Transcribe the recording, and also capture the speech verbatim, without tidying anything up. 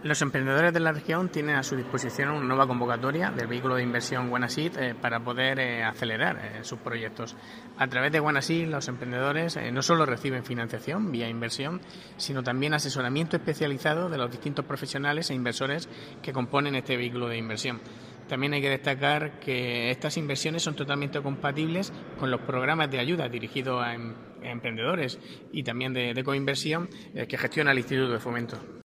Los emprendedores de la región tienen a su disposición una nueva convocatoria del vehículo de inversión Buenasit eh, para poder eh, acelerar eh, sus proyectos. A través de Buenasit, los emprendedores eh, no solo reciben financiación vía inversión, sino también asesoramiento especializado de los distintos profesionales e inversores que componen este vehículo de inversión. También hay que destacar que estas inversiones son totalmente compatibles con los programas de ayuda dirigidos a, em- a emprendedores y también de, de coinversión eh, que gestiona el Instituto de Fomento.